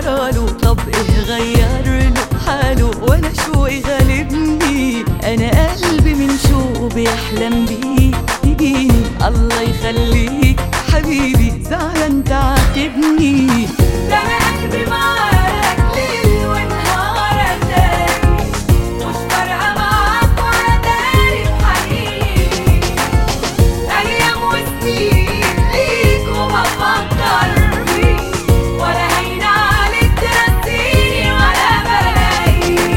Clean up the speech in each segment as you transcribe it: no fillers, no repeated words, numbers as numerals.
جراله؟ طب ايه غير له حاله ولا شوقي غالبني؟ انا قلبي من شوق بيحلم بيك تجيني. الله يخليك حبيبي زعلان تعاتبني. ده انا قلبي معاك ليل ونهار اتاري، مش فارقه معاك ولا داري بحنيني. ايام وسنين ليك وبفكر فيك، ولا هين عليك تنسيني ولا بلاقيك.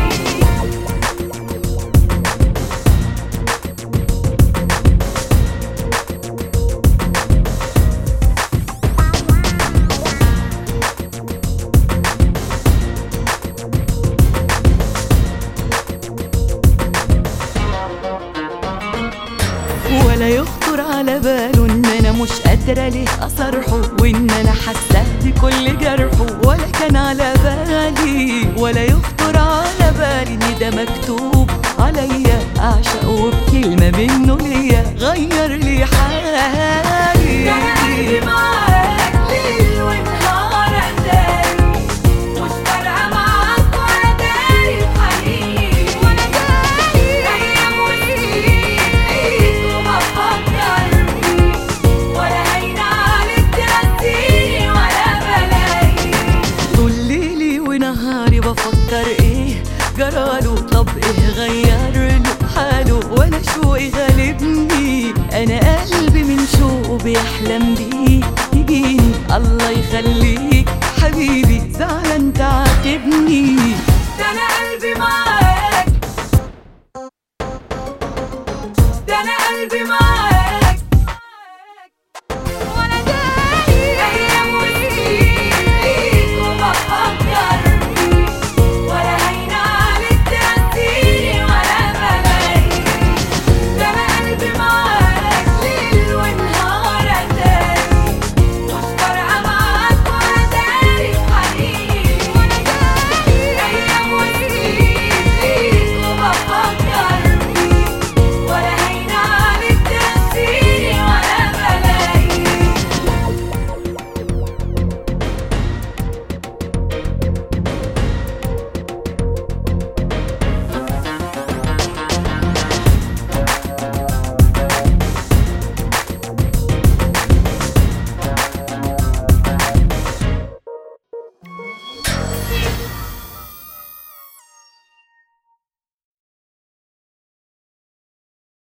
ولا يخطر على باله ان انا مش قادره ليه اصرحه، وان انا حاسه بكل جرحه ولا كان على بالي. ولا يخطر على بالي ان ده مكتوب عليا اعشقه وبكلمه منه ليا غير لي حالي. ده انا قلبي معاك ليل ونهار اتاري، مش فارقه معاك ولا داري بحنيني. ايام وسنين ليك وبفكر فيك، ولا هين عليك تنسيني ولا بلاقيك. طول ليلي ونهاري بفكر ايه جراله؟ طب ايه غير له حاله ولا شوقي غالبني؟ انا قلبي من شوقه بيحلم بيك تجيني. الله يخليك